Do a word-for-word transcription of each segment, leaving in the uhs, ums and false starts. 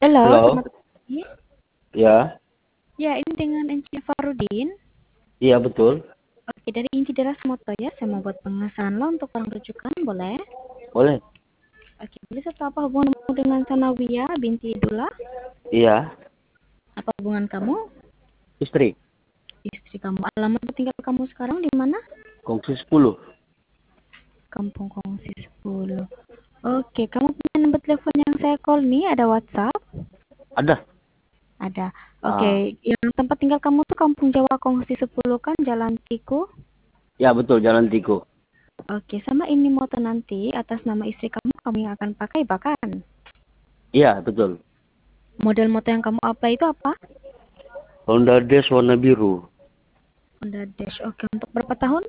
Halo, Halo, selamat pagi. ya, Ya, ini dengan Enci Farudin. iya betul, Oke, dari Inci Deras Moto ya. Saya mau buat pengesahan lo untuk orang rujukan, boleh? boleh. Oke, boleh saya tahu apa hubunganmu dengan Sanawiyah binti Dula? Iya, Apa hubungan kamu? istri, Istri kamu. Alamat tinggal kamu sekarang di mana? kongsi sepuluh. Kampung Kongsi sepuluh. Oke, kamu punya nomor telepon yang saya call nih? Ada WhatsApp? Ada. Ada. Ah, Oke, yang tempat tinggal kamu tuh Kampung Jawa Kongsi sepuluh kan, Jalan Tiku? ya betul, Jalan Tiku. Oke, sama ini moto nanti atas nama istri kamu, kamu yang akan pakai bahkan. Iya, betul. Model moto yang kamu apply itu apa? Honda Dash warna biru. Honda Dash. Oke, untuk berapa tahun?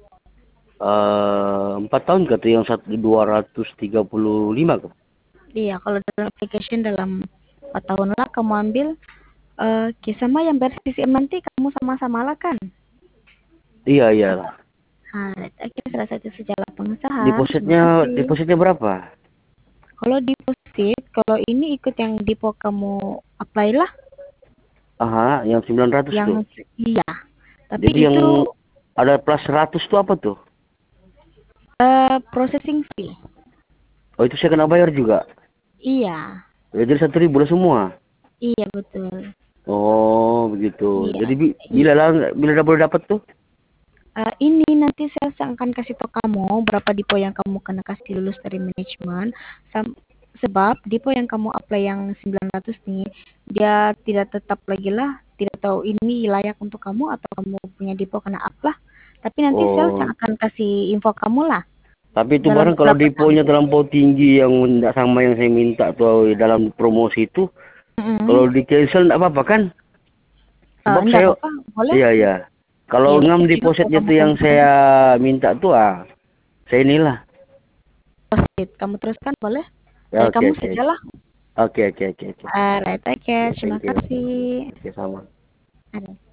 Eh, empat tahun kata yang satu dua ratus tiga puluh lima kok. Iya, kalau dalam application dalam empat tahun lah kamu ambil. Oke, sama yang versi M nanti kamu sama-sama lah kan? Iya, iyalah. Alright, oke, salah satu sejalan pengusaha. Terima Depositnya, kasih. depositnya berapa? Kalau deposit, kalau ini ikut yang depo kamu apply lah, Aha, yang sembilan ratus tuh. yang iya. Tapi Jadi yang itu ada plus seratus tuh apa tuh? eh, processing fee. Oh, itu saya kena bayar juga. Iya, Ya, jadi satu ribu lah semua. iya betul. Oh, begitu. Iya, Jadi bi- iya. bila lah, bila dah boleh dapat tuh? Eh, ini nanti saya akan kasih tahu kamu berapa depo yang kamu kena kasih lulus dari manajemen. Sam- sebab depo yang kamu apply yang sembilan ratus nih, dia tidak tetap lagi lah, tidak tahu ini layak untuk kamu atau kamu punya depo kena up lah. Tapi nanti sales yang Oh, akan kasih info kamu lah tapi itu dalam barang kalau beberapa deponya jam. terlampau tinggi yang tidak sama yang saya minta atau dalam promosi itu, Mm-mm. kalau di cancel tidak apa-apa kan? Eh, Sebab enggak saya, apa-apa, boleh. iya ya, Ya kalau bisa ngam juga kalau depositnya kamu itu yang cancel. saya minta tuh ah, saya inilah. Proceed. Kamu teruskan boleh. Ya Dari oke kamu oke sajalah. oke oke oke oke. Alright, oke. Oke, Terima thank you. kasih. Oke sama. Ada.